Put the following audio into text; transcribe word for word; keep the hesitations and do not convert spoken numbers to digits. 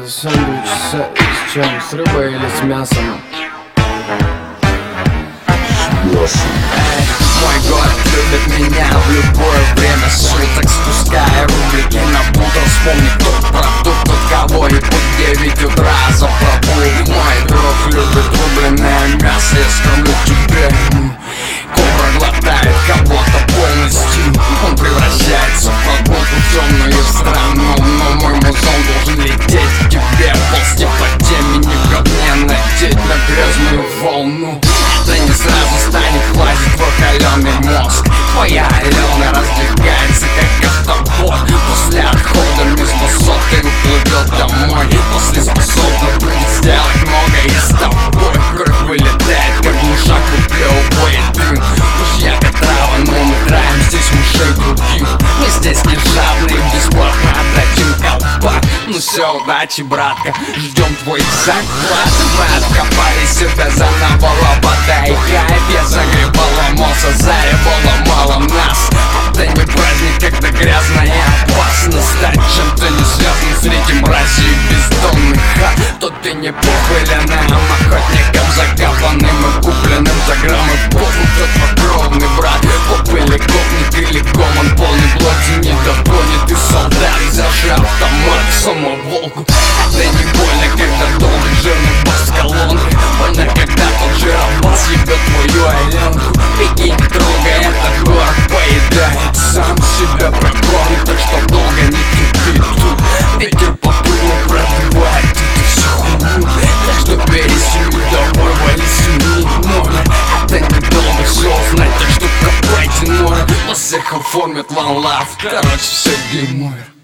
Сэндвич с, с чем? С рыбой или с мясом? Эй, мой город любит меня в любое время суток. Спуская рубрики на бутер, вспомни тот продукт, от кого и под девять утра запробует. Мой друг любит рубленное мясо, я скормлю тебе. Кобра глотает кого-то полностью, он превращается в прогулку в темную страну. Но мой музон должен лететь к тебе, ползти по теме, не в говне надеть на грязную волну. Это не сразу станет, хватит твой холеный мозг. Твоя Алена раздвигается, как автобот. После отхода вместо соты уплывет домой. После способна будет сделать много и с тобой. Кровь вылетает, как глушак у плеубоя дым. Уж я трава, но мы траем здесь мышей других. Мы здесь не жадные, бесплатно отдадим колпак. Ну все, удачи, братка, ждем твой заклад. Мы откопали себя заново, лопата и кайф. Я загребал, ломался, заребало мало нас. Это не праздник, когда грязно и опасно стать чем-то не связанным с этим мрази и бездомных хат. То ты не похваленным охотником, закопанным и купленным за граммы похуй. Тот покровный брат, поп или гопник или гомон, полный плоти не догонит. И солдат, взявший автомат в самоволку. Это не больно, когда долгий жирный босс в колонке. Больно, когда тот жиробас ебет твою Аленку. Беги, не трогай, этот город поедает сам себя, прокормит, так что долго не кипи тут. Ветер по пылу пробивает эту всю хуйню. Так что бери семью домой, вали семьи море. Это недолго все узнать, так что копайте море. Вас всех оформят one love, короче все геймовер.